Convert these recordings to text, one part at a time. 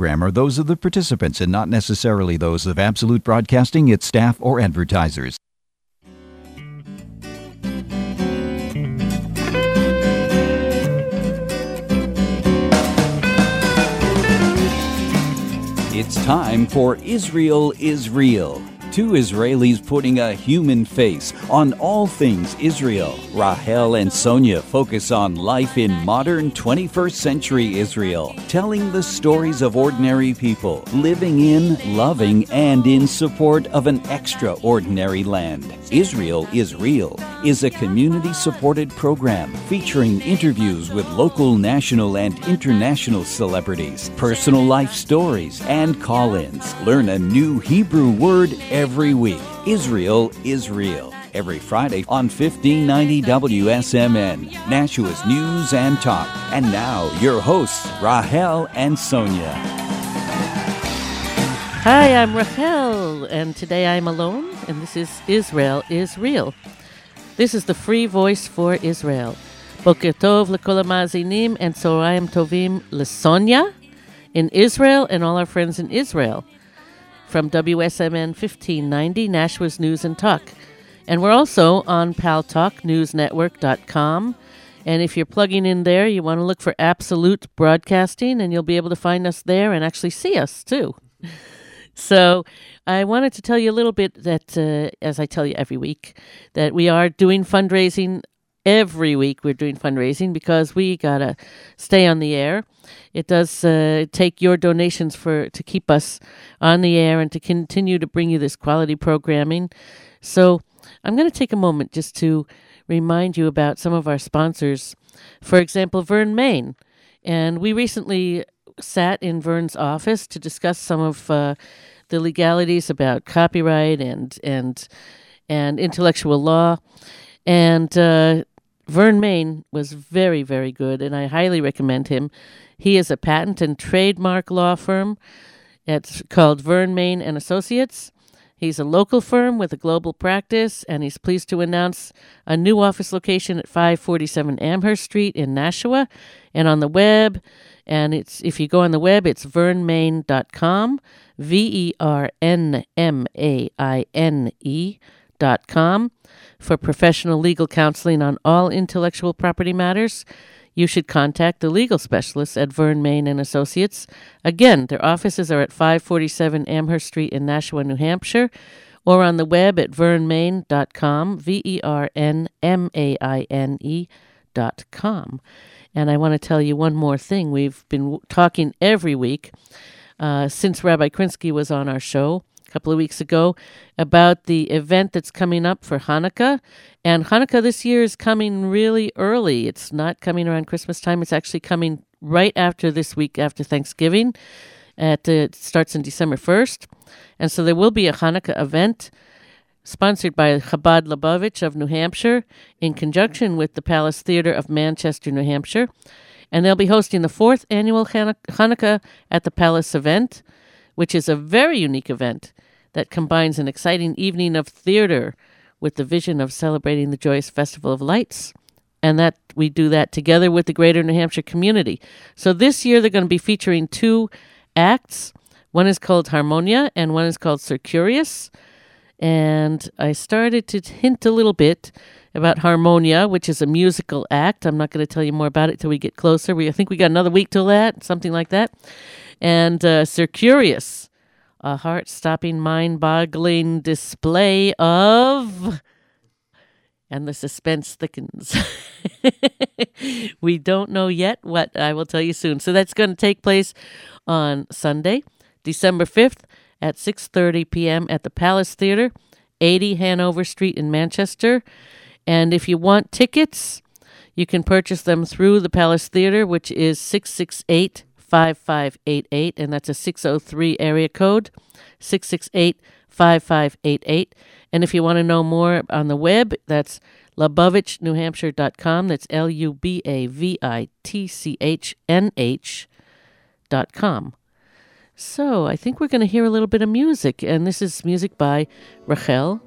program are those of the participants and not necessarily those of Absolute Broadcasting, its staff, or advertisers. It's time for Israel is Real. Two Israelis putting a human face on all things Israel. Rahel and Sonia focus on life in modern 21st century Israel, telling the stories of ordinary people living in, loving, and in support of an extraordinary land. Israel is Real is a community-supported program featuring interviews with local, national, and international celebrities, personal life stories, and call-ins. Learn a new Hebrew word every week. Israel is Real. Every Friday on 1590 WSMN, Nashua's News and Talk. And now, your hosts, Rahel and Sonia. Hi, I'm Rahel, and today I'm alone, and this is Israel is Real. This is the free voice for Israel. Boker Tov lekol hamazinim and Tzoraim Tovim leSonia in Israel and all our friends in Israel. From WSMN 1590, Nashua's News and Talk. And we're also on paltalknewsnetwork.com. And if you're plugging in there, you want to look for Absolute Broadcasting, and you'll be able to find us there and actually see us, too. So I wanted to tell you a little bit that, as I tell you every week, that we are doing fundraising. Every week we're doing fundraising because we got to stay on the air. It does take your donations to keep us on the air and to continue to bring you this quality programming. So I'm going to take a moment just to remind you about some of our sponsors. For example, Vern, Maine. And we recently sat in Vern's office to discuss some of the legalities about copyright and intellectual law. And Vern, Maine was very, very good, and I highly recommend him. He is a patent and trademark law firm. It's called Vern, Maine and Associates. He's a local firm with a global practice, and he's pleased to announce a new office location at 547 Amherst Street in Nashua, and on the web. And if you go on the web, it's vernmaine.com, VERNMAINE.com, for professional legal counseling on all intellectual property matters. You should contact the legal specialists at Vern, Maine and Associates. Again, their offices are at 547 Amherst Street in Nashua, New Hampshire, or on the web at vernmaine.com, VERNMAINE.com. And I want to tell you one more thing. We've been talking every week since Rabbi Krinsky was on our show a couple of weeks ago about the event that's coming up for Hanukkah. And Hanukkah this year is coming really early. It's not coming around Christmas time. It's actually coming right after this week, after Thanksgiving. It starts on December 1st. And so there will be a Hanukkah event sponsored by Chabad Lubavitch of New Hampshire in conjunction with the Palace Theater of Manchester, New Hampshire. And they'll be hosting the 4th annual Hanukkah at the Palace event, which is a very unique event that combines an exciting evening of theater with the vision of celebrating the joyous Festival of Lights. And that we do that together with the greater New Hampshire community. So this year they're going to be featuring 2 acts. One is called Harmonia and one is called Circurious. And I started to hint a little bit about Harmonia, which is a musical act. I'm not going to tell you more about it till we get closer. I think we got another week till that, something like that. And Circurious, a heart-stopping, mind-boggling display of... And the suspense thickens. We don't know yet what. I will tell you soon. So that's going to take place on Sunday, December 5th, at 6:30 p.m. at the Palace Theater, 80 Hanover Street in Manchester. And if you want tickets, you can purchase them through the Palace Theater, which is 668-5588, and that's a 603 area code, 668-5588. And if you want to know more on the web, that's LubavitchNewHampshire.com. That's LUBAVITCHNH.com. So I think we're going to hear a little bit of music, and this is music by Rachel.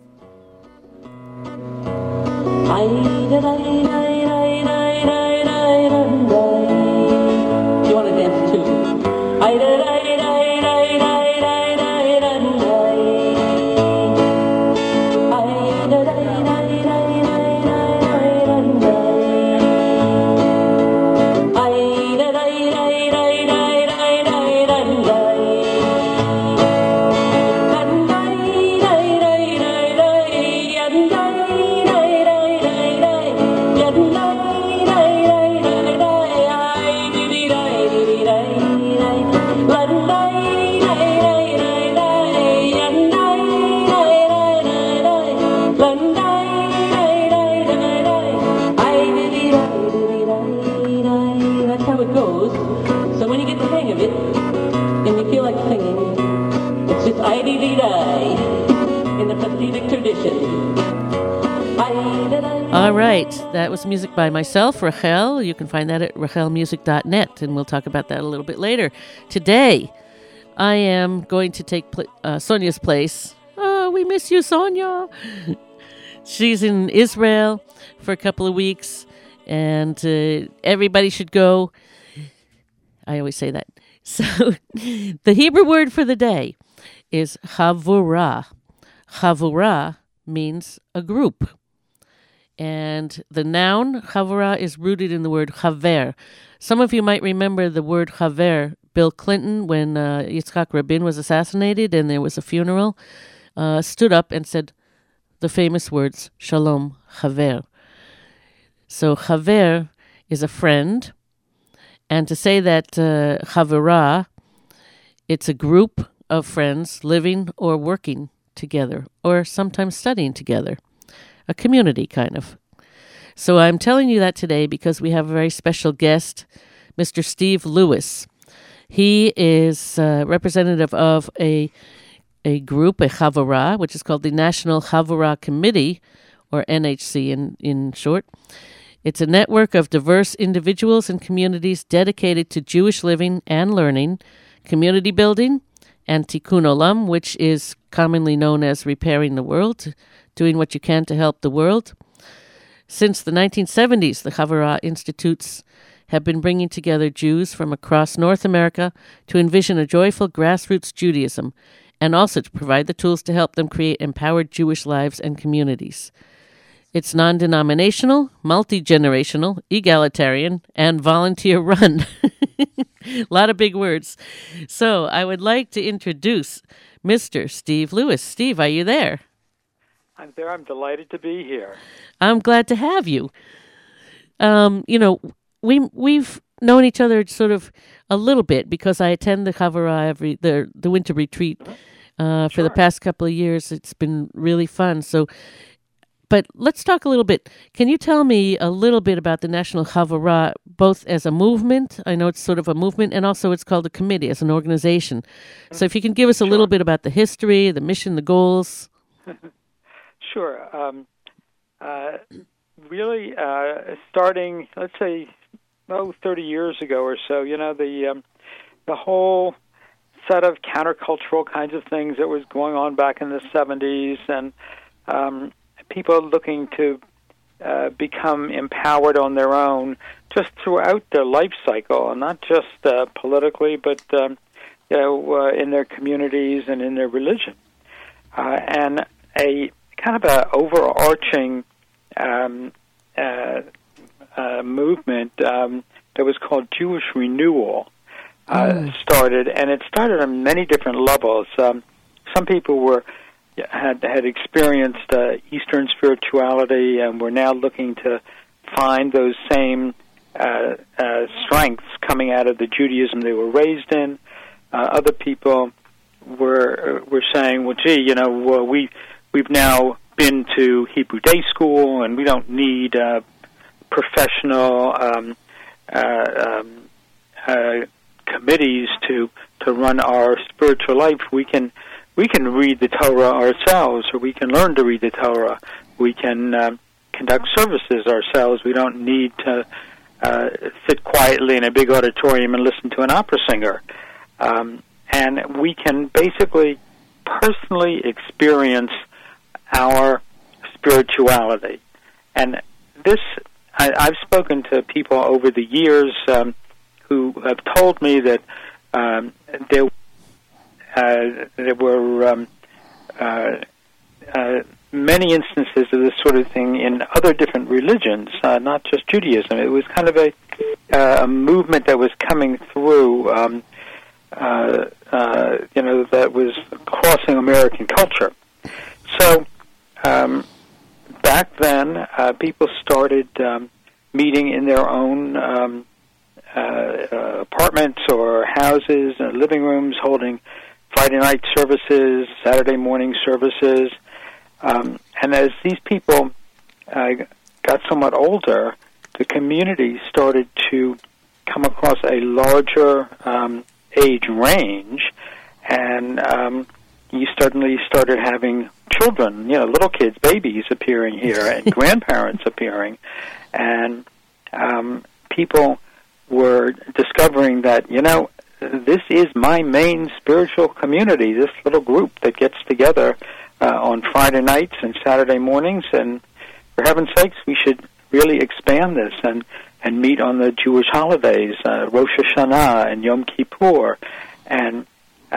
You want to dance too? like singing. It's with Ivy Vidai in the Hasidic tradition. All right, that was music by myself, Rachel. You can find that at rachelmusic.net, and we'll talk about that a little bit later. Today, I am going to take Sonia's place. Oh, we miss you, Sonia. She's in Israel for a couple of weeks, and everybody should go. I always say that. So the Hebrew word for the day is chavurah. Chavurah means a group. And the noun chavurah is rooted in the word chaver. Some of you might remember the word chaver. Bill Clinton, when Yitzhak Rabin was assassinated and there was a funeral, stood up and said the famous words, Shalom, chaver. So chaver is a friend. And to say that chavurah, it's a group of friends living or working together or sometimes studying together. A community, kind of. So I'm telling you that today because we have a very special guest, Mr. Steve Lewis. He is representative of a group, a Chavurah, which is called the National Chavurah Committee, or NHC in short. It's a network of diverse individuals and communities dedicated to Jewish living and learning, community building, and Tikkun Olam, which is commonly known as repairing the world, doing what you can to help the world. Since the 1970s, the Chavurah Institutes have been bringing together Jews from across North America to envision a joyful grassroots Judaism and also to provide the tools to help them create empowered Jewish lives and communities. It's non-denominational, multi-generational, egalitarian, and volunteer-run. A lot of big words. So I would like to introduce Mr. Steve Lewis. Steve, are you there? I'm there. I'm delighted to be here. I'm glad to have you. We've known each other sort of a little bit because I attend the Chavurah the winter retreat for the past couple of years. It's been really fun. But let's talk a little bit. Can you tell me a little bit about the National Chavurah, both as a movement? I know it's sort of a movement, and also it's called a committee as an organization. So if you can give us a little bit about the history, the mission, the goals. Sure. Really, starting, let's say, 30 years ago or so, the whole set of countercultural kinds of things that was going on back in the 70s, and people looking to become empowered on their own just throughout their life cycle, and not just politically, but in their communities and in their religion, and a kind of a overarching movement that was called Jewish Renewal started, and it started on many different levels. Some people had experienced Eastern spirituality and were now looking to find those same strengths coming out of the Judaism they were raised in. Other people were saying, well, gee, we've now been to Hebrew day school, and we don't need professional committees to run our spiritual life. We can read the Torah ourselves, or we can learn to read the Torah. We can conduct services ourselves. We don't need to sit quietly in a big auditorium and listen to an opera singer. And we can basically personally experience our spirituality. And this, I've spoken to people over the years who have told me that there were many instances of this sort of thing in other different religions, not just Judaism. It was kind of a movement that was coming through, that was crossing American culture. So back then, people started meeting in their own apartments or houses, living rooms, holding Friday night services, Saturday morning services. And as these people got somewhat older, the community started to come across a larger age range, and you suddenly started having children, little kids, babies appearing here, and grandparents appearing, and people were discovering that, this is my main spiritual community, this little group that gets together on Friday nights and Saturday mornings, and for heaven's sakes, we should really expand this and meet on the Jewish holidays, Rosh Hashanah and Yom Kippur, and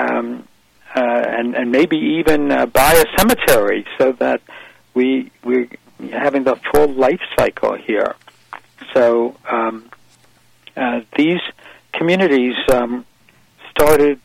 maybe even buy a cemetery so that we're having the full life cycle here. So these communities started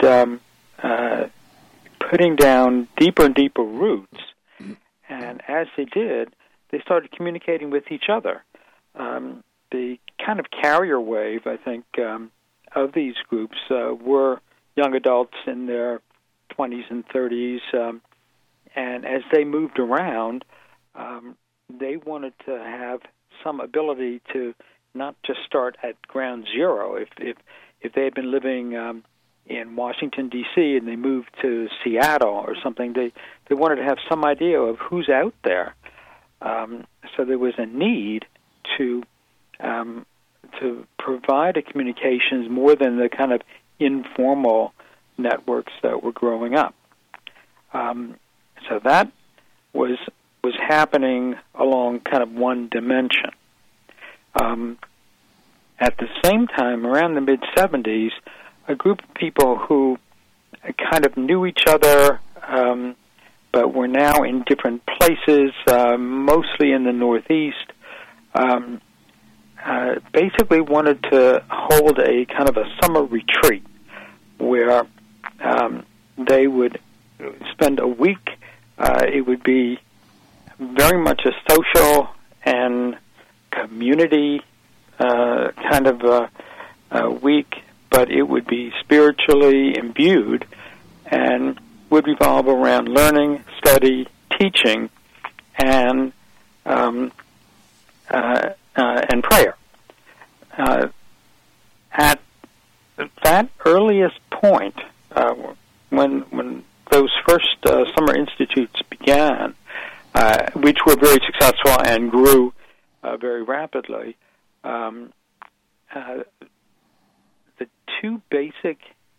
putting down deeper and deeper roots, and as they did, they started communicating with each other. The kind of carrier wave, I think, of these groups were young adults in their 20s and 30s, and as they moved around, they wanted to have some ability to not just start at ground zero. If they had been living in Washington, D.C., and they moved to Seattle or something, they wanted to have some idea of who's out there. So there was a need to provide a communications more than the kind of informal networks that were growing up. So that was happening along kind of one dimension. At the same time, around the mid-'70s, a group of people who kind of knew each other, but were now in different places, mostly in the Northeast, basically wanted to hold a kind of a summer retreat where they would spend a week. It would be very much a social and community kind of week, but it would be spiritually imbued and would revolve around learning, study, teaching, and prayer. At that earliest point, when those first summer institutes began, which were very successful and grew very rapidly, the two basic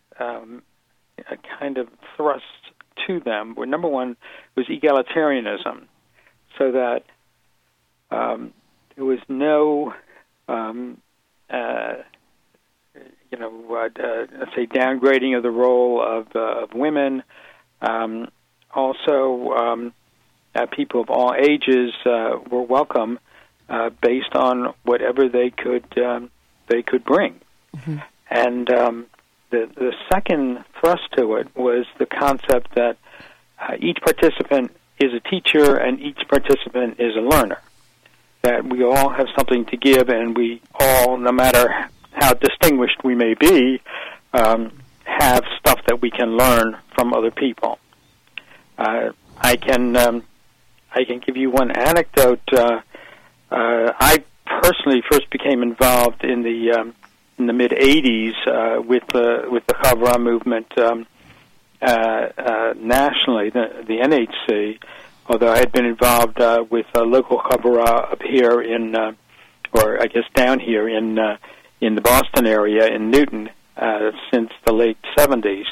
kind of thrusts to them were, number one, was egalitarianism, so that there was no, let's say, downgrading of the role of women. Also, people of all ages were welcome based on whatever they could bring. Mm-hmm. And the second thrust to it was the concept that each participant is a teacher and each participant is a learner. That we all have something to give, and we all, no matter how distinguished we may be, have stuff that we can learn from other people. I can give you one anecdote. I personally first became involved in the mid '80s with the Chavurah movement nationally, the NHC. Although I had been involved with a local Chavurah up here or I guess down here in the Boston area in Newton since the late '70s.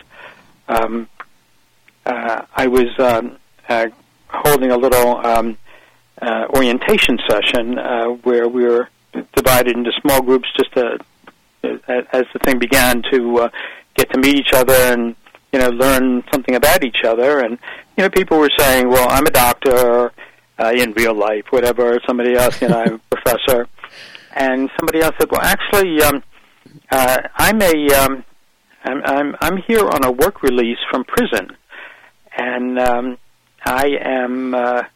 I was holding a little orientation session where we were divided into small groups just as the thing began to get to meet each other and learn something about each other. And people were saying, well, I'm a doctor in real life, whatever. Somebody else, I'm a professor. And somebody else said, well, actually, I'm here on a work release from prison, and I am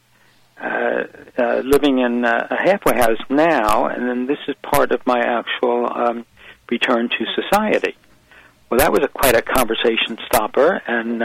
living in a halfway house now, and then this is part of my actual return to society. Well, that was quite a conversation stopper, and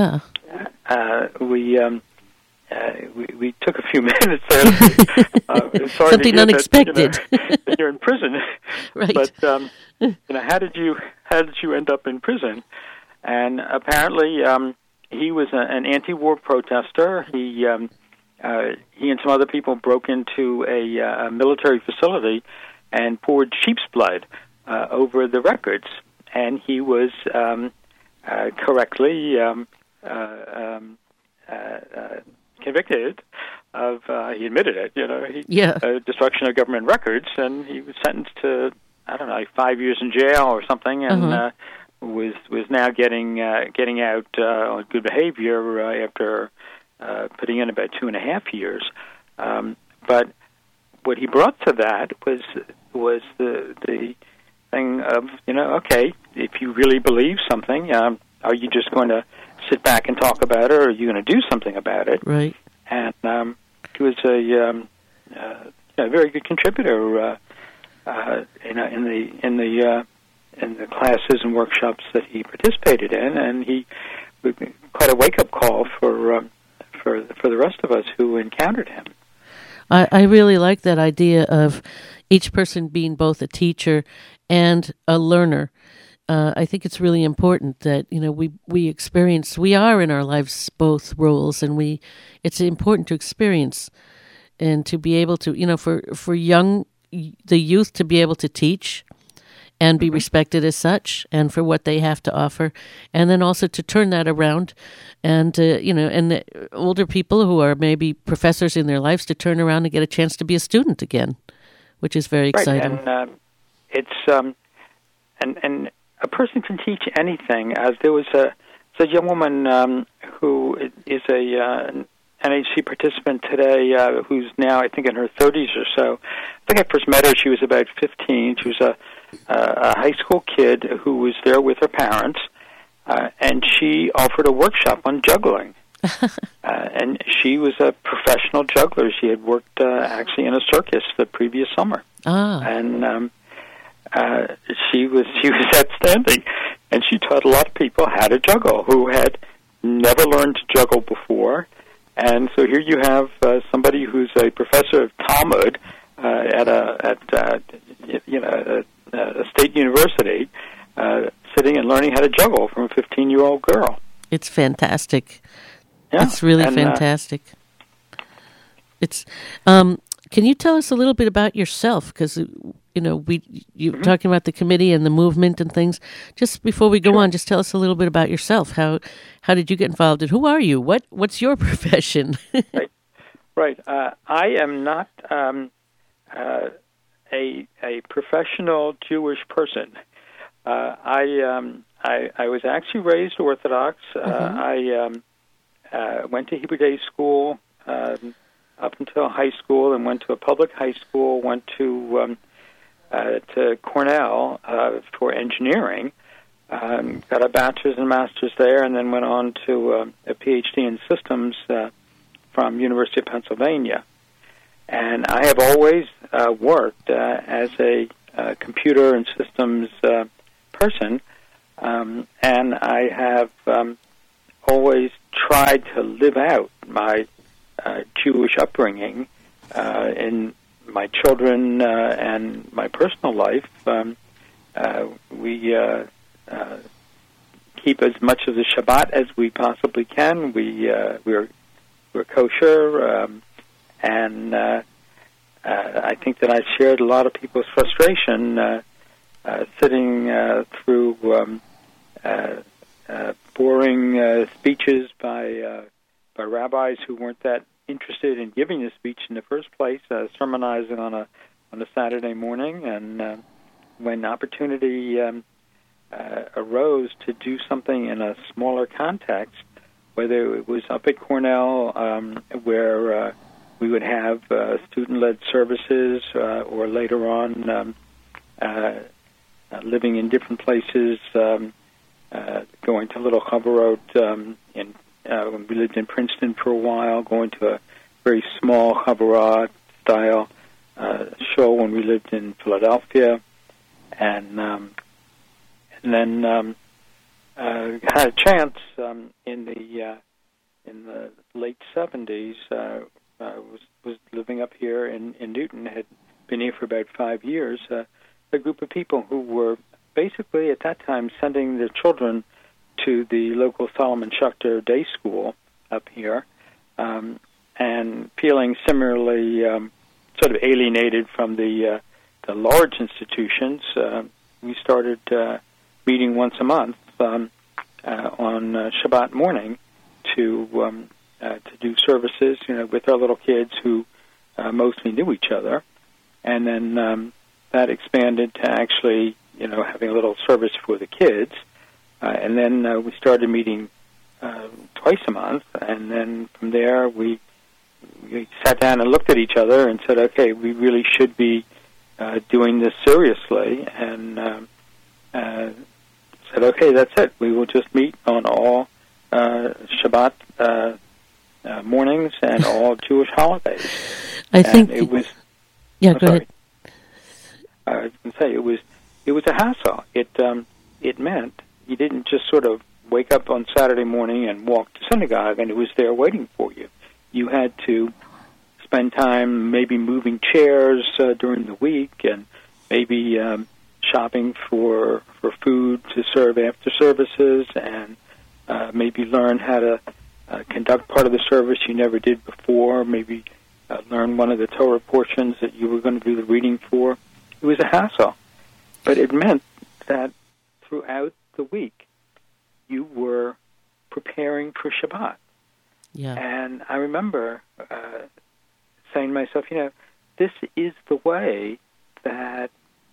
we took a few minutes there. Something unexpected. That you're in prison, right? But how did you end up in prison? and apparently he was an anti-war protester. He and some other people broke into a military facility and poured sheep's blood over the records, and he was correctly convicted of, he admitted it, destruction of government records, and he was sentenced to, I don't know, like 5 years in jail or something, and was now getting out on good behavior after putting in about 2.5 years. But what he brought to that was the thing of, okay, if you really believe something, are you just going to sit back and talk about it, or are you going to do something about it? Right. And he was a very good contributor in the classes and workshops that he participated in, and he was quite a wake-up call for the rest of us who encountered him. I really like that idea of each person being both a teacher and a learner. I think it's really important that we are in our lives both roles, and it's important to experience and to be able to for the youth to be able to teach and be respected as such, and for what they have to offer, and then also to turn that around, and and the older people who are maybe professors in their lives to turn around and get a chance to be a student again, which is very exciting. Right, and it's and a person can teach anything. As there was a young woman who is a NHC participant today, who's now, I think, in her 30s or so. I think I first met her, she was about 15. She was a high school kid who was there with her parents, and she offered a workshop on juggling. And she was a professional juggler. She had worked actually in a circus the previous summer. And she was outstanding. And she taught a lot of people how to juggle who had never learned to juggle before. And so here you have somebody who's a professor of Talmud at a state university, sitting and learning how to juggle from a 15-year-old girl. It's fantastic. Yeah. It's really fantastic. It's. Can you tell us a little bit about yourself? Because you're talking about the committee and the movement and things. Just before we go on, just tell us a little bit about yourself. How did you get involved, and who are you? What's your profession? Right. I am not a professional Jewish person. I was actually raised Orthodox. I went to Hebrew Day school up until high school, and went to a public high school. Went to Cornell for engineering. Got a bachelor's and master's there, and then went on to a PhD in systems from University of Pennsylvania. And I have always worked as a computer and systems person, and I have always tried to live out my Jewish upbringing in my children and my personal life. We keep as much of the Shabbat as we possibly can. We're kosher, and I think that I've shared a lot of people's frustration sitting through boring speeches by rabbis who weren't that interested in giving a speech in the first place, sermonizing on a Saturday morning, and when opportunity arose to do something in a smaller context, whether it was up at Cornell, where we would have student-led services, or later on living in different places, going to Little Chavarot when we lived in Princeton for a while, going to a very small Chavarot style show when we lived in Philadelphia, and then had a chance in the late 70s. Was living up here in Newton. Had been here for about 5 years. A group of people who were basically at that time sending their children to the local Solomon Schuchter Day School up here, and feeling similarly sort of alienated from the large institutions, we started meeting once a month on Shabbat morning to do services, with our little kids who mostly knew each other, and then that expanded to actually, having a little service for the kids, and then we started meeting twice a month, and then from there we sat down and looked at each other and said, okay, we really should be doing this seriously, and said, okay, that's it. We will just meet on all Shabbat mornings and all Jewish holidays. I think it was. Yeah, go ahead. I was going to say it was a hassle. It meant you didn't just sort of wake up on Saturday morning and walk to synagogue, and it was there waiting for you. You had to spend time maybe moving chairs during the week, and maybe shopping for food to serve after services, and maybe learn how to conduct part of the service you never did before, maybe learn one of the Torah portions that you were going to do the reading for. It was a hassle, but it meant that throughout the week you were preparing for Shabbat. Yeah. And I remember saying to myself, this is the way that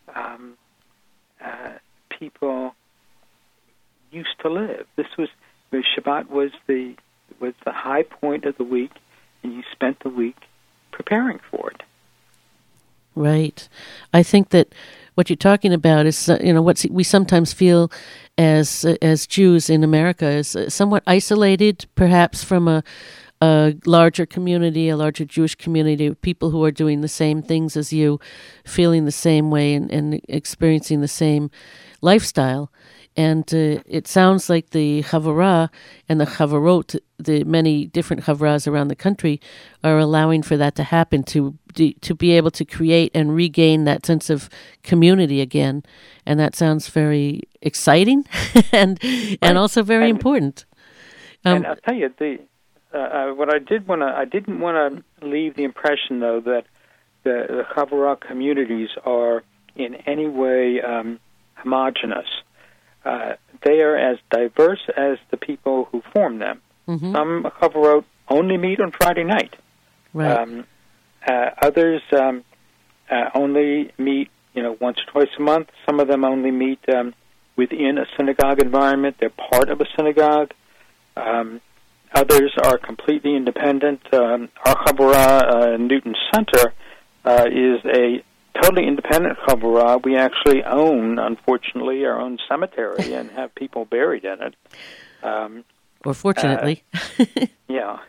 people used to live. Shabbat was the high point of the week, and you spent the week preparing for it. Right. I think that what you're talking about is, what we sometimes feel as Jews in America is somewhat isolated, perhaps from a larger community, a larger Jewish community of people who are doing the same things as you, feeling the same way and experiencing the same lifestyle. And it sounds like the Havurah and the Havarot, the many different Havuras around the country, are allowing for that to happen, to be able to create and regain that sense of community again. And that sounds very exciting and also very important. And I'll tell you, what I didn't want to leave the impression, though, that the Havurah communities are in any way homogenous. They are as diverse as the people who form them. Mm-hmm. Some Havurot only meet on Friday night. Right. Others only meet, once or twice a month. Some of them only meet within a synagogue environment. They're part of a synagogue. Others are completely independent. Our Havurah in Newton Center is a totally independent Havurah. We actually own, unfortunately, our own cemetery and have people buried in it. Or fortunately. Yeah.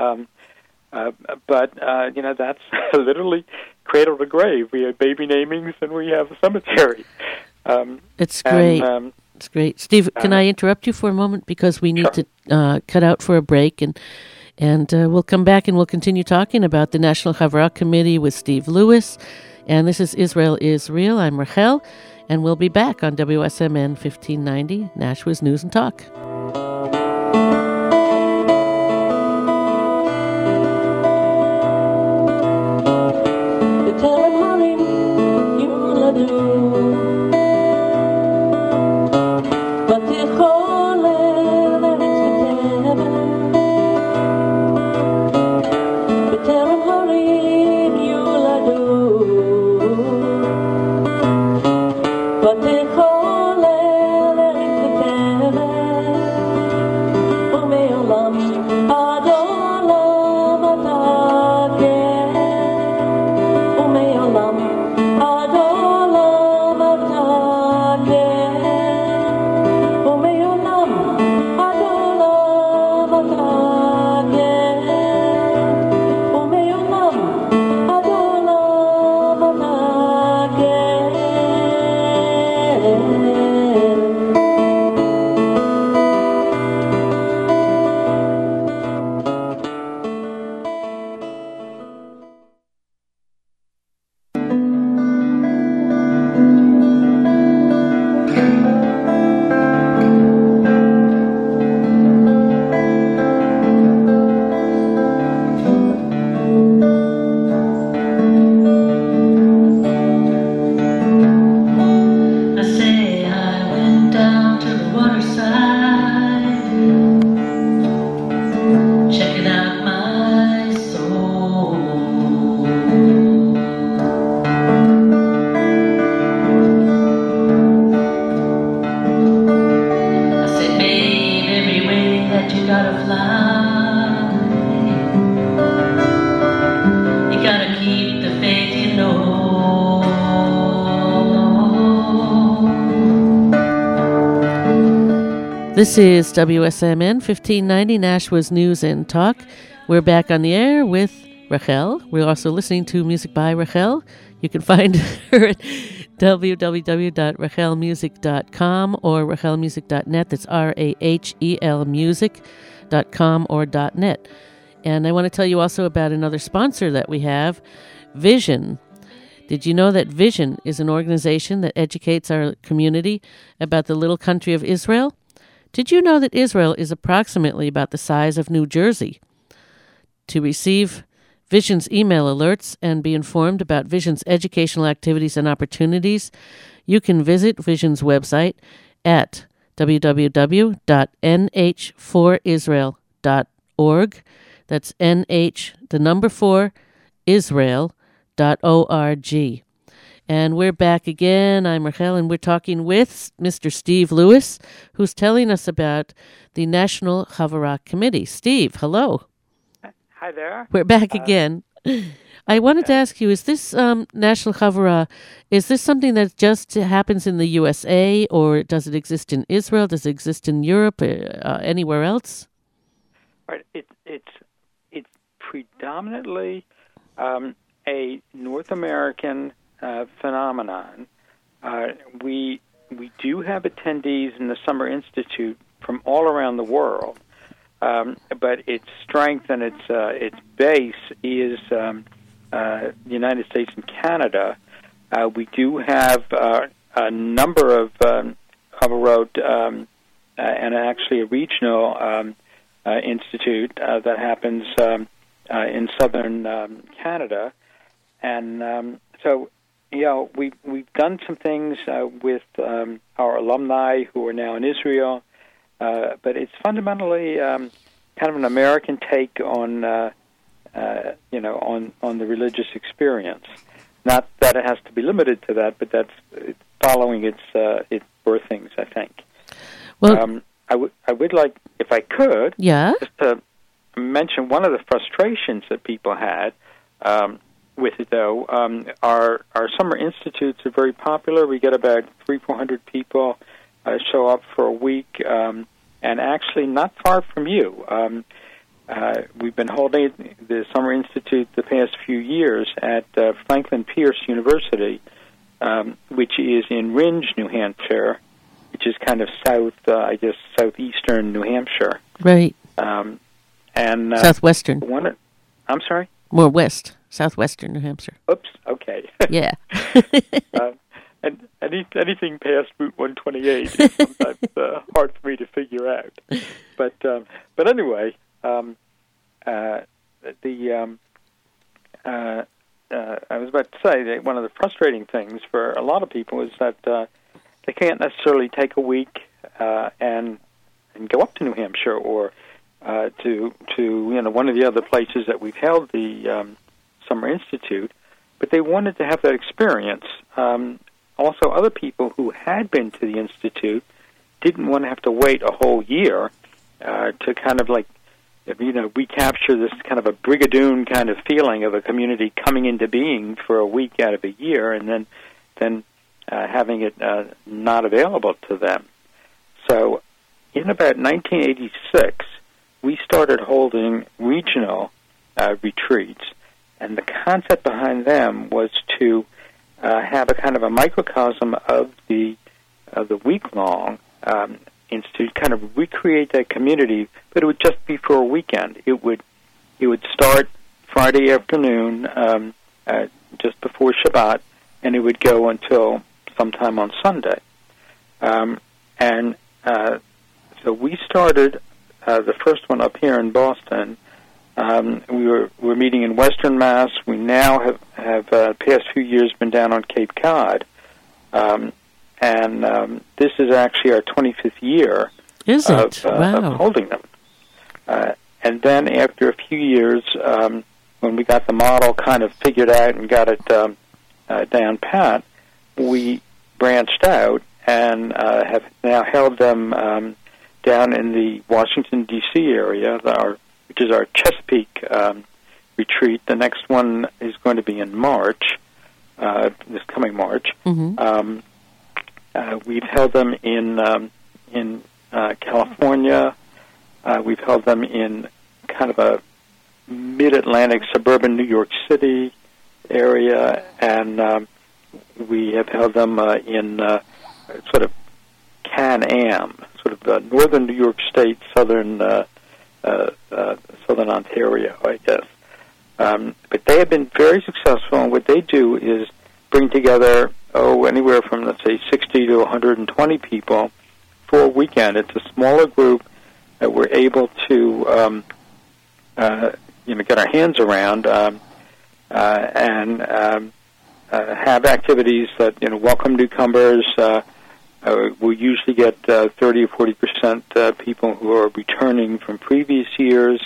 But that's literally cradle to grave. We have baby namings and we have a cemetery. It's great. It's great. Steve, can I interrupt you for a moment? Because we need to cut out for a break, and we'll come back and we'll continue talking about the National Havurah Committee with Steve Lewis. And this is Israel is Real. I'm Rachel, and we'll be back on WSMN 1590, Nashua's News and Talk. But they call it gotta fly. You gotta keep the faith, you know. This is WSMN 1590 Nashua's News and Talk. We're back on the air with Rachel. We're also listening to music by Rachel. You can find her at www.rachelmusic.com or rachelmusic.net. That's RAHEL music.com or .net. And I want to tell you also about another sponsor that we have, Vision. Did you know that Vision is an organization that educates our community about the little country of Israel? Did you know that Israel is approximately about the size of New Jersey? To receive Vision's email alerts and be informed about Vision's educational activities and opportunities, you can visit Vision's website at www.nh4israel.org. That's NH, the number 4, Israel.org. And we're back again. I'm Rachel, and we're talking with Mr. Steve Lewis, who's telling us about the National Havurah Committee. Steve, hello. Hi there. We're back again. I wanted to ask you, is this National Havurah, is this something that just happens in the USA, or does it exist in Israel? Does it exist in Europe, anywhere else? Right. It's predominantly a North American phenomenon. We do have attendees in the Summer Institute from all around the world, but its strength and its base is the United States and Canada. We do have a number of Havurot and actually a regional institute that happens in southern Canada, and so. We've done some things with our alumni who are now in Israel, but it's fundamentally kind of an American take on on the religious experience. Not that it has to be limited to that, but that's following its birthings, I think. Well, I would like, if I could, just to mention one of the frustrations that people had. With it, though, our summer institutes are very popular. We get about 300-400 people show up for a week, and actually not far from you. We've been holding the Summer Institute the past few years at Franklin Pierce University, which is in Rindge, New Hampshire, which is kind of southeastern New Hampshire. Right. And southwestern. I'm sorry? More west. Southwestern New Hampshire. Oops. Okay. Yeah. And anything past Route 128 is sometimes hard for me to figure out. But anyway, I was about to say that one of the frustrating things for a lot of people is that they can't necessarily take a week and go up to New Hampshire or to one of the other places that we've held the Summer Institute, but they wanted to have that experience. Also, other people who had been to the Institute didn't want to have to wait a whole year to kind of recapture this kind of a Brigadoon kind of feeling of a community coming into being for a week out of a year and then having it not available to them. So in about 1986, we started holding regional retreats. And the concept behind them was to have a kind of a microcosm of the week-long institute, kind of recreate that community, but it would just be for a weekend. It would start Friday afternoon, just before Shabbat, and it would go until sometime on Sunday. So we started the first one up here in Boston. We're meeting in Western Mass. We now have past few years been down on Cape Cod, and this is actually our 25th year of holding them. And then after a few years, when we got the model kind of figured out and got it down pat, we branched out and have now held them down in the Washington, D.C. area, which is our Chesapeake retreat. The next one is going to be in March, this coming March. Mm-hmm. We've held them in California. We've held them in kind of a mid-Atlantic suburban New York City area, and we have held them in sort of Can-Am, sort of northern New York State, southern Ontario, I guess. But they have been very successful, and what they do is bring together, anywhere from, let's say, 60 to 120 people for a weekend. It's a smaller group that we're able to, get our hands around and have activities that, welcome newcomers. We usually get 30 or 40% people who are returning from previous years,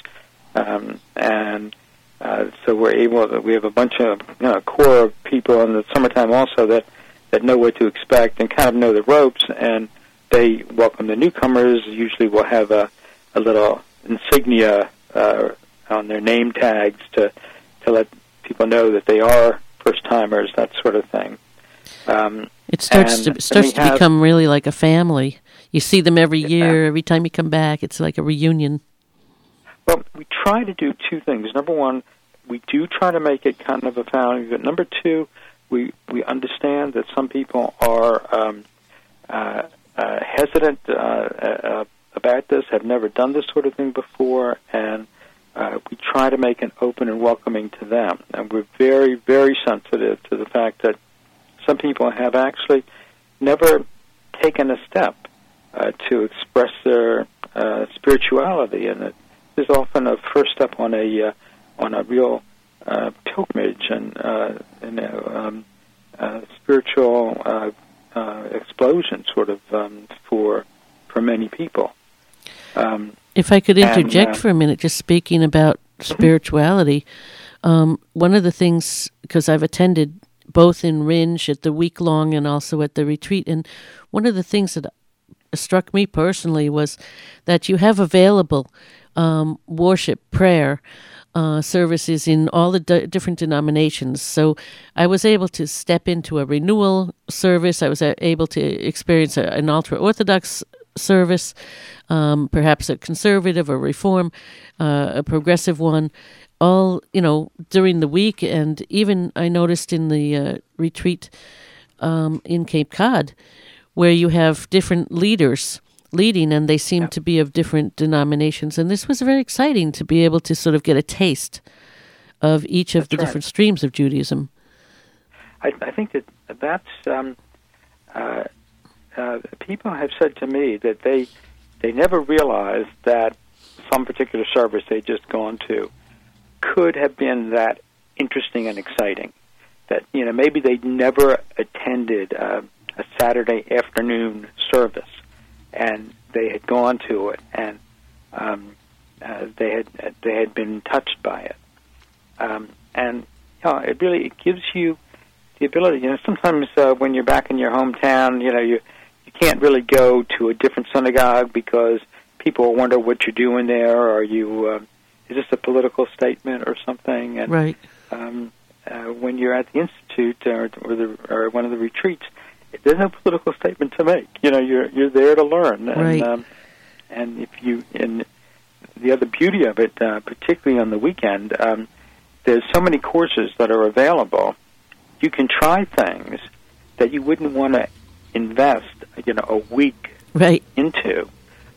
and so we have a bunch of core people in the summertime also that know what to expect and kind of know the ropes, and they welcome the newcomers. Usually we'll have a little insignia on their name tags to let people know that they are first-timers, that sort of thing. It starts to become really like a family. You see them every year. Every time you come back, it's like a reunion. Well, we try to do two things. Number one, we do try to make it kind of a family. But number two, we understand that some people are hesitant about this, have never done this sort of thing before, and we try to make it open and welcoming to them. And we're very, very sensitive to the fact that some people have actually never taken a step to express their spirituality, and it is often a first step on a real pilgrimage and spiritual explosion, sort of for many people. If I could interject for a minute, just speaking about spirituality, one of the things, because I've attended both in Ringe at the week-long and also at the retreat, and one of the things that struck me personally was that you have available worship, prayer, services in all the different denominations. So I was able to step into a renewal service. I was able to experience an ultra-Orthodox service, perhaps a conservative or reform, a progressive one, all, during the week. And even I noticed in the retreat in Cape Cod, where you have different leaders leading, and they seem to be of different denominations. And this was very exciting to be able to sort of get a taste of each of the different streams of Judaism. I think that's people have said to me that they never realized that some particular service they'd just gone to could have been that interesting and exciting. That maybe they'd never attended a Saturday afternoon service, and they had gone to it, and they had been touched by it, and it really gives you the ability. Sometimes when you're back in your hometown, you can't really go to a different synagogue because people wonder what you're doing there. Or is this a political statement or something? And, right. When you're at the institute or one of the retreats, there's no political statement to make. You're there to learn. Right. And the other beauty of it, particularly on the weekend, there's so many courses that are available. You can try things that you wouldn't want to invest, a week into.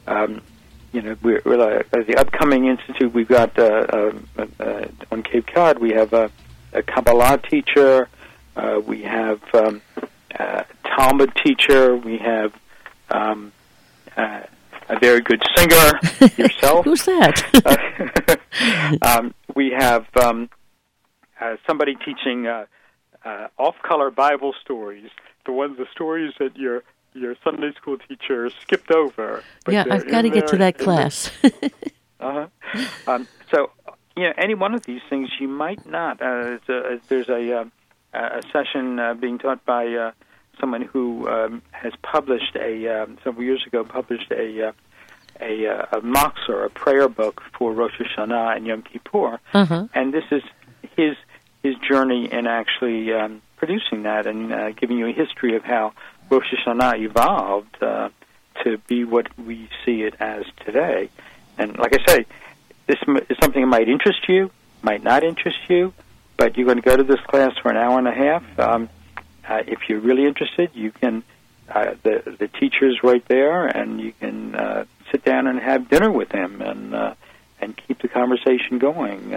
We're the upcoming institute. We've got on Cape Cod. We have a Kabbalah teacher. We have Talmud teacher. We have a very good singer, yourself. Who's that? We have somebody teaching off-color Bible stories, the stories that your Sunday school teacher skipped over. Yeah, I've got to get to that class. So, any one of these things you might not. There's a session being taught by someone who has published several years ago, published a a Machzor, a prayer book for Rosh Hashanah and Yom Kippur, and this is his journey in actually producing that and giving you a history of how Rosh Hashanah evolved to be what we see it as today. And like I say, this is something that might interest you, might not interest you, but you're going to go to this class for an hour and a half. If you're really interested, you can. The teacher's right there, and you can sit down and have dinner with him and keep the conversation going.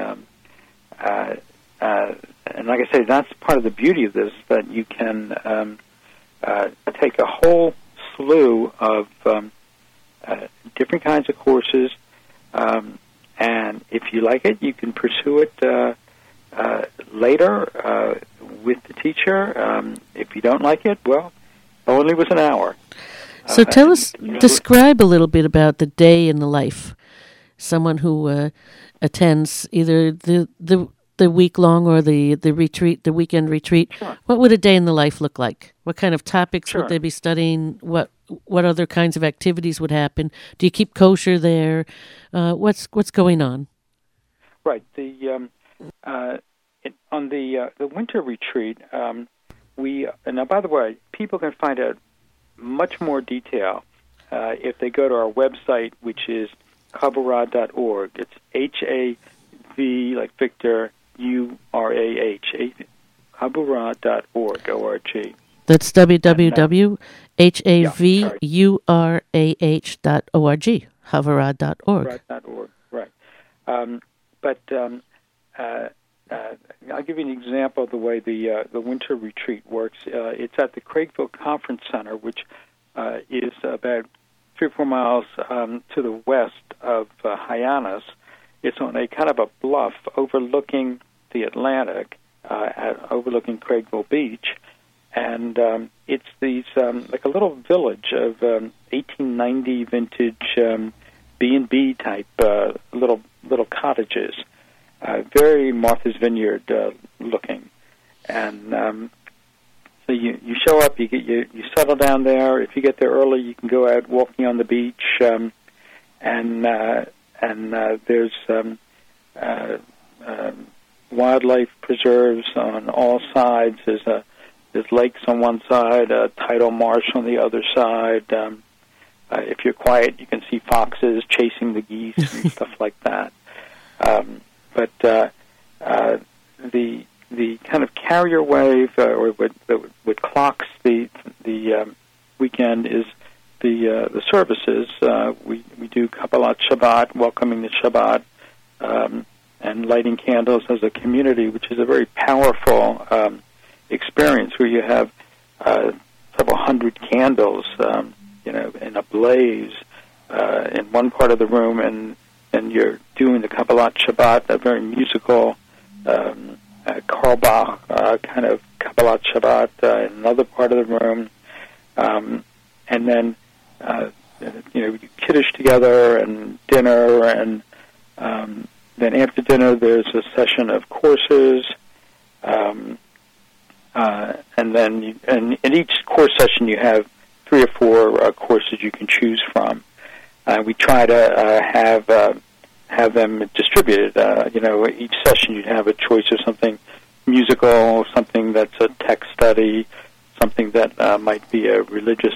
And like I say, that's part of the beauty of this, that you can take a whole slew of different kinds of courses, and if you like it, you can pursue it later with the teacher. If you don't like it, well, it only was an hour. So tell us, describe a little bit about the day in the life. Someone who attends either the week-long or the retreat, the weekend retreat. Sure. What would a day in the life look like? What kind of topics Sure. would they be studying? What other kinds of activities would happen? Do you keep kosher there? What's going on? Right. On the winter retreat, now, by the way, people can find out much more detail if they go to our website, which is Chabura.org. It's HAV, like Victor, URAH, Chabura.org, O-R-G. That's www.havrah.org, Chabura.org. Right. I'll give you an example of the way the winter retreat works. It's at the Craigville Conference Center, which is about 3 or 4 miles to the west of Hyannis. It's on a kind of a bluff overlooking the Atlantic, overlooking Craigville Beach, and it's these like a little village of 1890 vintage B&B type little cottages. Very Martha's Vineyard looking, and so you show up, you settle down there. If you get there early, you can go out walking on the beach, and there's wildlife preserves on all sides. There's lakes on one side, a tidal marsh on the other side. If you're quiet, you can see foxes chasing the geese and stuff like that. But the kind of carrier wave, or what clocks the weekend, is the services. We do Kabbalat Shabbat, welcoming the Shabbat, and lighting candles as a community, which is a very powerful experience where you have several hundred candles, in a blaze in one part of the room, and you're doing the Kabbalat Shabbat, a very musical Karl Bach kind of Kabbalat Shabbat in another part of the room, and then Kiddush together and dinner, and then after dinner there's a session of courses, and then in each course session you have 3 or 4 courses you can choose from. We try to have them distributed. Each session you'd have a choice of something musical, something that's a text study, something that might be a religious,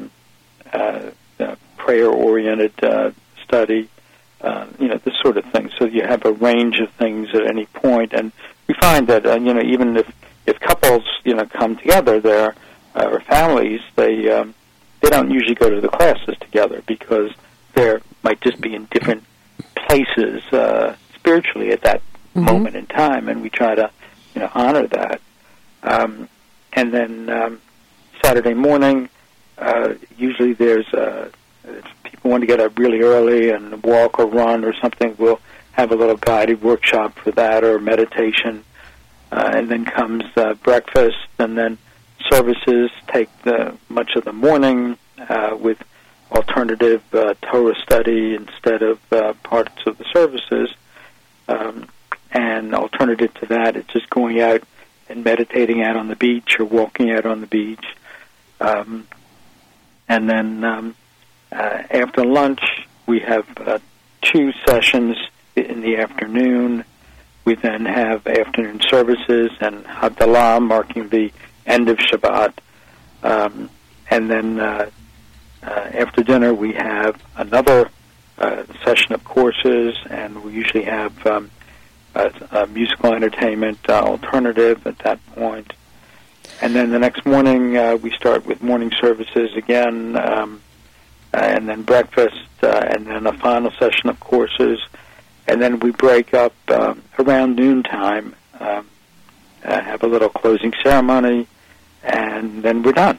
prayer-oriented study, this sort of thing. So you have a range of things at any point, and we find that even if couples come together there, or families, they don't usually go to the classes together because they might just be in different places spiritually at that moment in time, and we try to honor that. And then Saturday morning, usually there's if people want to get up really early and walk or run or something, we'll have a little guided workshop for that, or meditation, and then comes breakfast, and then services take much of the morning with alternative Torah study instead of parts of the services, and alternative to that, it's just going out and meditating out on the beach or walking out on the beach, and then after lunch we have 2 sessions in the afternoon. We then have afternoon services and Havdalah, marking the end of Shabbat. And then after dinner, we have another session of courses, and we usually have a musical entertainment alternative at that point. And then the next morning, we start with morning services again, and then breakfast, and then a final session of courses. And then we break up around noontime, have a little closing ceremony, and then we're done.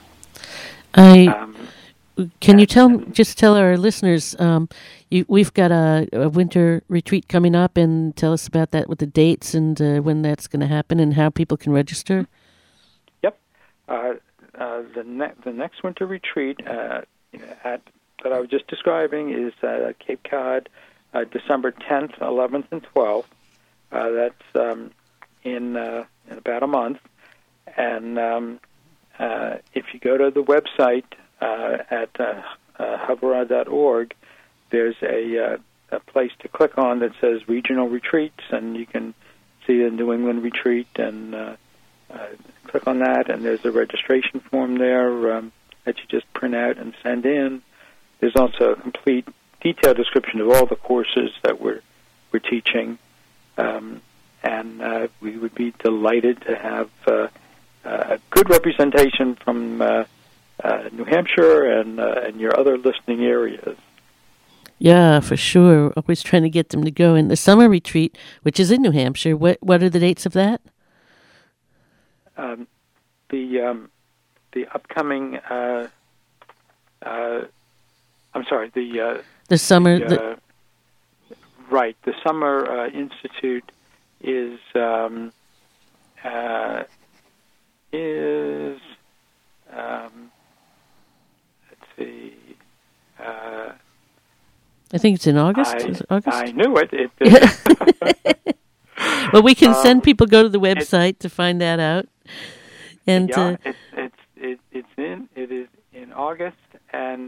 Can you tell our listeners, we've got a winter retreat coming up, and tell us about that with the dates and when that's going to happen and how people can register? Yep. The next winter retreat that I was just describing is Cape Cod, December 10th, 11th, and 12th. That's in about a month. And if you go to the website at Havdalah.org, there's a place to click on that says Regional Retreats, and you can see the New England retreat, and click on that, and there's a registration form there that you just print out and send in. There's also a complete detailed description of all the courses that we're teaching, and we would be delighted to have a good representation from New Hampshire and your other listening areas. Yeah, for sure. Always trying to get them to go. And the summer retreat, which is in New Hampshire, what are the dates of that? The upcoming. I'm sorry. The summer. Right. The Summer Institute is. Let's see. I think it's in August. Is it August? I knew it. Well, we can send people go to the website to find that out. And it is in August, and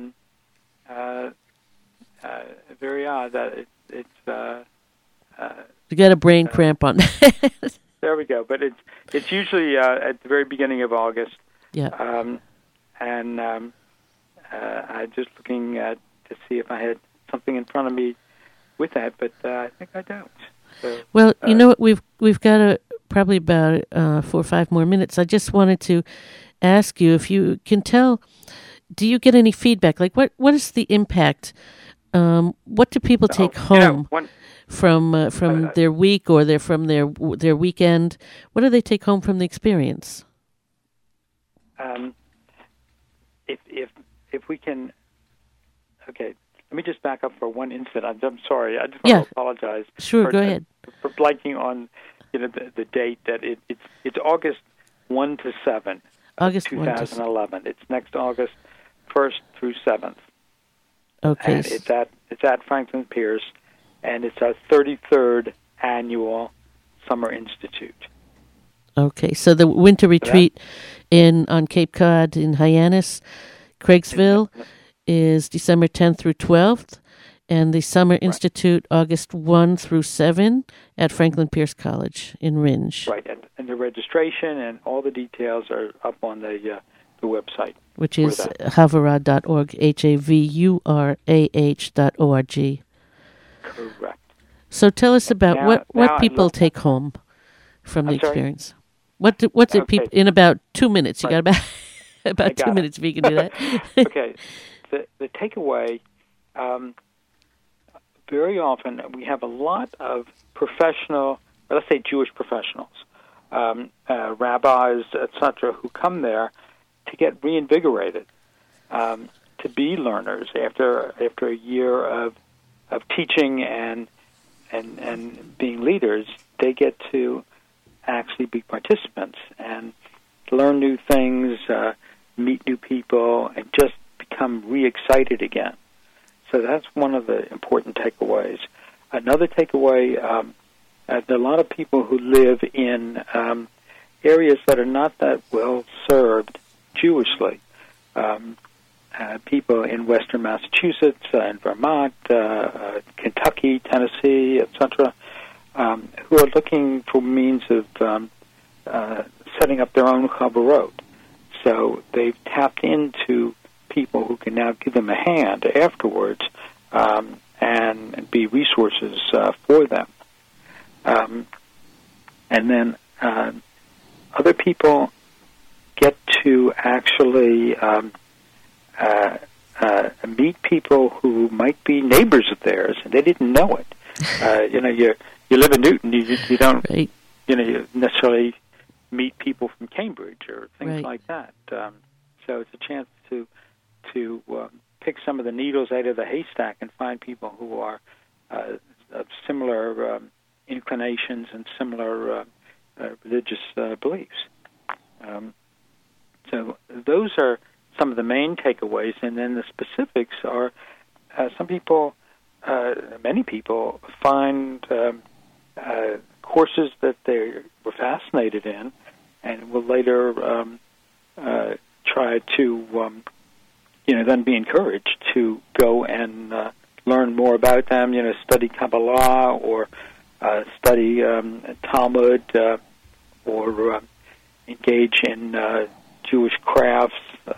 very odd that it's. You got a brain cramp on that. There we go. But it's usually at the very beginning of August. Yeah. And I'm just looking to see if I had something in front of me with that, but I think I don't. So, well, you know what? We've got probably about 4 or 5 more minutes. I just wanted to ask you if you can tell. Do you get any feedback? Like, what is the impact? What do people take home from their week or from their weekend? What do they take home from the experience? If we can, okay. Let me just back up for one instant. I'm sorry. I just want to apologize. Sure, go ahead. For blanking on, the date that it's August 1 to 7. August 2011. It's next August 1st through 7th. Okay. And it's at Franklin Pierce, and it's our 33rd annual Summer Institute. Okay, so the winter retreat on Cape Cod in Hyannis, Craigsville, is December 10th through 12th, and the Summer Institute August 1 through 7 at Franklin Pierce College in Rindge. Right, and the registration and all the details are up on the website. Which is Havdalah.org, HAVURAH.org. Correct. So tell us about what people take home from the experience. What do people in about 2 minutes? You got about 2 minutes if you can do that. Okay. The takeaway, very often we have a lot of professional, let's say Jewish professionals, rabbis, etc., who come there to get reinvigorated, to be learners after a year of teaching and being leaders. They get to actually be participants and learn new things, meet new people, and just become re-excited again. So that's one of the important takeaways. Another takeaway, there are a lot of people who live in areas that are not that well served Jewishly. people in western Massachusetts, in Vermont, Kentucky, Tennessee, etc., who are looking for means of setting up their own chavarot. So they've tapped into people who can now give them a hand afterwards and be resources for them. And then other people get to actually meet people who might be neighbors of theirs, and they didn't know it. You live in Newton, you don't Right. You necessarily meet people from Cambridge or things Right. like that. So it's a chance to pick some of the needles out of the haystack and find people who are of similar inclinations and similar religious beliefs. So those are some of the main takeaways, and then the specifics are many people find courses that they were fascinated in and will later try to, then be encouraged to go and learn more about them, study Kabbalah or study Talmud or engage in Jewish crafts.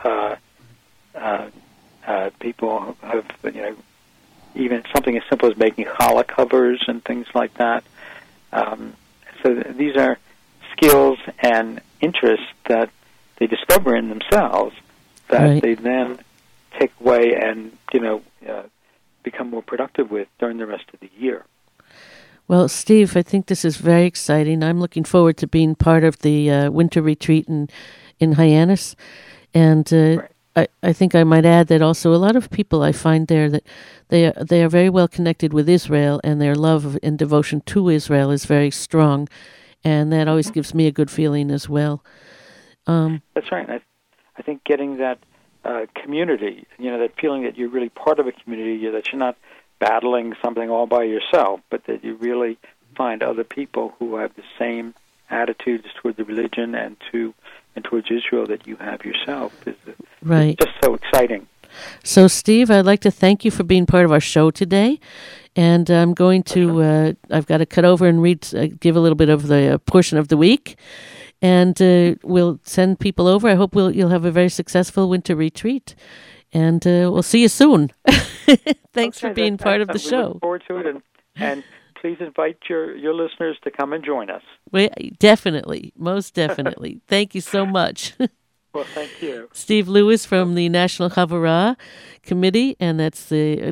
People have, even something as simple as making challah covers and things like that. So these are skills and interests that they discover in themselves that Right. they then take away and, become more productive with during the rest of the year. Well, Steve, I think this is very exciting. I'm looking forward to being part of the winter retreat in Hyannis. And Right. I think I might add that also a lot of people I find there that they are very well connected with Israel, and their love and devotion to Israel is very strong. And that always gives me a good feeling as well. That's right. I think getting that community, that feeling that you're really part of a community, that you're not battling something all by yourself, but that you really find other people who have the same attitudes toward the religion and towards Israel that you have yourself is Right. just so exciting. So, Steve, I'd like to thank you for being part of our show today. And I'm going to, I've got to cut over and give a little bit of the portion of the week. And we'll send people over. I hope you'll have a very successful winter retreat. And we'll see you soon. Thanks for being part of the show. We look forward to it, and please invite your listeners to come and join us. Well, definitely, most definitely. Thank you so much. Well, thank you. Steve Lewis from the National Havurah Committee, and that's the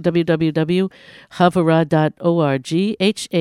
www.havurah.org,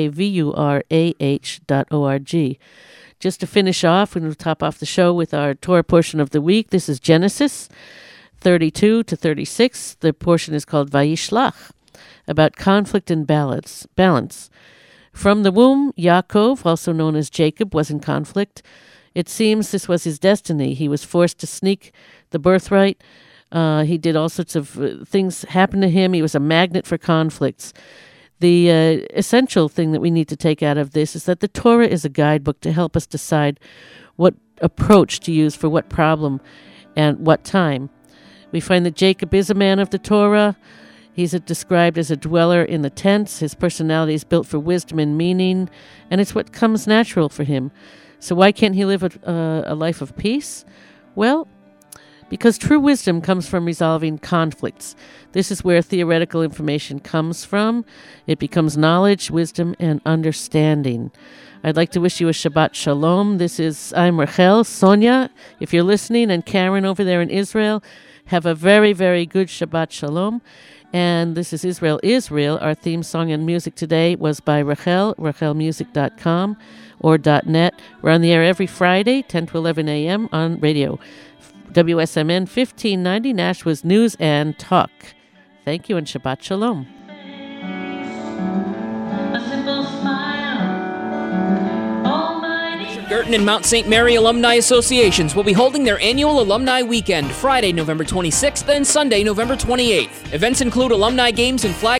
HAVURAH.org. Just to finish off, we're going to top off the show with our Torah portion of the week. This is Genesis 32 to 36. The portion is called Vayishlach, about conflict and balance. From the womb, Yaakov, also known as Jacob, was in conflict. It seems this was his destiny. He was forced to sneak the birthright. He did all sorts of things happen to him. He was a magnet for conflicts. The essential thing that we need to take out of this is that the Torah is a guidebook to help us decide what approach to use for what problem and what time. We find that Jacob is a man of the Torah. He's described as a dweller in the tents. His personality is built for wisdom and meaning, and it's what comes natural for him. So why can't he live a life of peace? Well, because true wisdom comes from resolving conflicts. This is where theoretical information comes from. It becomes knowledge, wisdom, and understanding. I'd like to wish you a Shabbat Shalom. I'm Rachel, Sonia, if you're listening, and Karen over there in Israel. Have a very, very good Shabbat Shalom. And this is Israel is Real. Our theme song and music today was by Rachel, rachelmusic.com or .net. We're on the air every Friday, 10 to 11 a.m. on radio. WSMN 1590, Nashua's News and Talk. Thank you and Shabbat Shalom. Girton and Mount St. Mary Alumni Associations will be holding their annual Alumni Weekend, Friday, November 26th and Sunday, November 28th. Events include alumni games and flag